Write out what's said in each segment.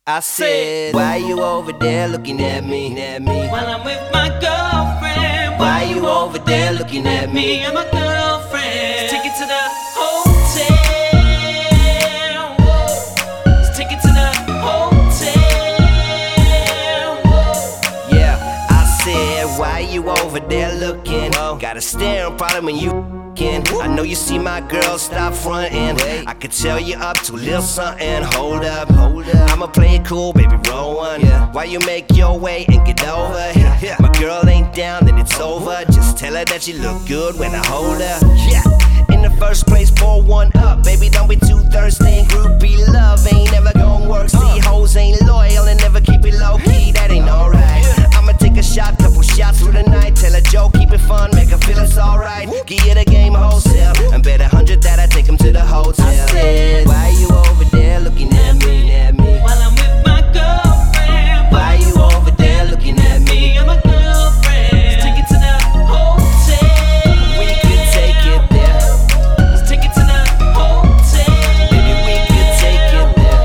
I said, why you over there looking at me? While I'm with my girlfriend. Why you over there looking at Me me? and my girlfriend. Let's take it to the hotel. Let's take it to the hotel. Yeah, I said, why you over there looking? Got a staring problem when you can. I know you see my girl, stop frontin'. I could tell you up to a little something. Hold up, I'ma play it cool, baby, roll one. Why you make your way and get over here? My girl ain't down, then it's over. Just tell her that she look good when I hold her. Yeah, in the first place, pour one up. Baby, don't be too thirsty. Groupie love ain't never gonna work. See, hoes ain't loyal and never keep it low key. That ain't alright. I'ma take a shot, couple shots through the night. Tell a joke, keep it fun, make her feel it's alright. Give you the game wholesale and bet 100 that I take him to the hotel. I said, why you over there looking at me? While I'm with my girlfriend. Why you over there looking at Me me? and my girlfriend. Let's take it to the hotel. We could take it there. Let's take it to the hotel. Baby, we could take it there.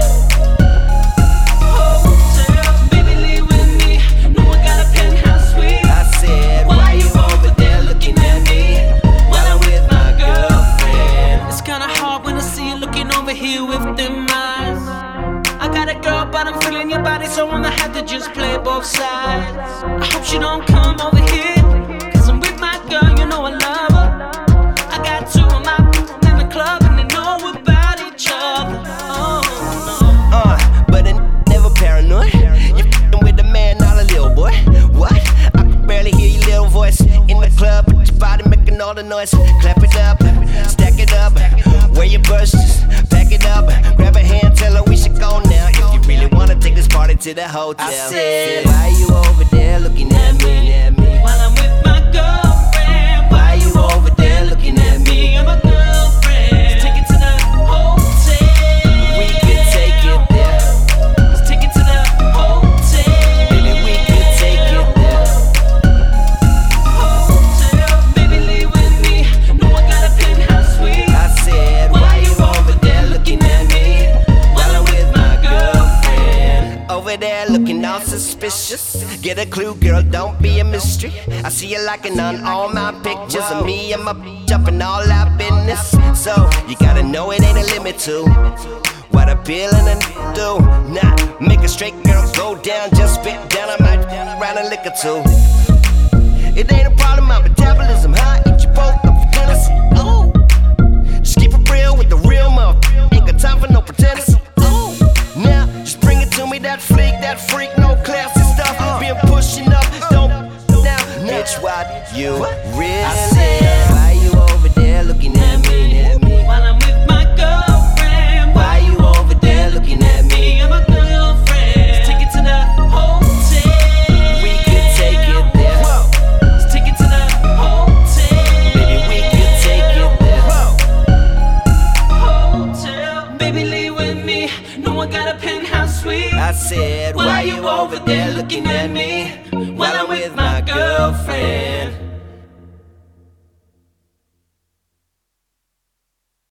Hotel. Baby, leave with me. No one got a penthouse suite. I said, why you over there looking at me? While I'm with my girlfriend. It's kinda hard when I see you looking over here with them eyes. I got a girl, but I'm feeling your body, so I'ma have to just play both sides. I hope she don't come over here, cause I'm with my girl, you know I love her. I got two of my in the club, and they know about each other. Oh, no. But I never paranoid. You f***ing with the man, not a little boy. What? I can barely hear your little voice in the club, but your body making all the noise. Clap it up, stack it up. Wear your burst, just pack it up. Grab a hand, tell her we should go now. If you really wanna take this party to the hotel. I said, why you over there looking at me? While I'm with my girlfriend. Why you over there looking at Me me? and my girlfriend. Let's take it to the hotel. We could take it there. Let's take it to the hotel. Baby, we could take it there. Hotel. Baby, leave with me. No one got a penthouse suite. I said, why you over there looking at me? While I'm with my girlfriend. Over there looking all suspicious. Get a clue, girl, don't be a mystery. I see you liking on all my pictures of me and my bitch up in all our business. So, you gotta know it ain't a limit to what a pill and a do. Nah, make a straight girl go down, just spit down. I might round a liquor too. It ain't a problem, my metabolism high. Eat you both up for dinner. Oh, just keep it real with the real motherfucker. Ain't got time for no pretenders. Oh, now just bring it to me, that freak, no classy stuff. Been pushing up, don't now, bitch. What you really? I said, why you over there looking at me? While I'm with my girlfriend. Why you over there looking at Me me? and my girlfriend. Let's take it to the hotel. We could take it there. Let's take it to the hotel. Baby, we could take it there. Hotel. Baby, leave with me. No one got a penthouse suite. I said, why you over there looking at me? While I'm with my girlfriend.